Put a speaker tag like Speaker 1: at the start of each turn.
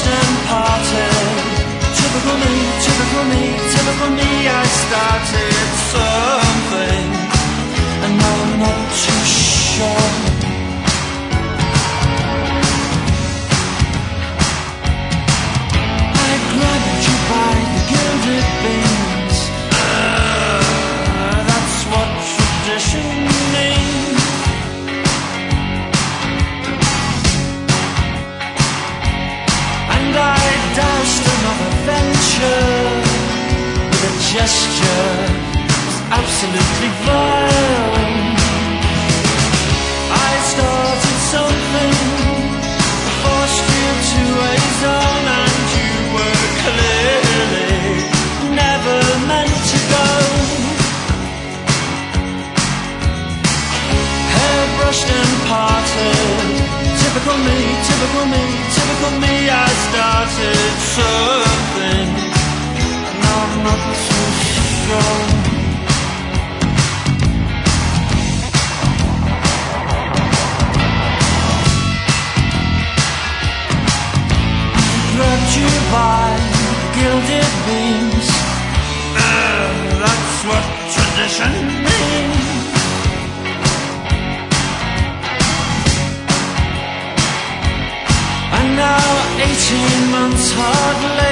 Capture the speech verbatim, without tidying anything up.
Speaker 1: brushed and parted. Typical me, typical me, typical me. I started something, and now I'm not too sure. I grabbed you by the gilded beams. Uh, that's what tradition means. And I dashed another venture with a gesture that was absolutely vile. I started something, forced you to a zone, and you were clearly never meant to go. Hair brushed and parted. Typical me, typical me, typical me. I started something, and now I'm not too sure. Grabbed you by gilded beams. Uh, that's what tradition means. And now, eighteen months hard later,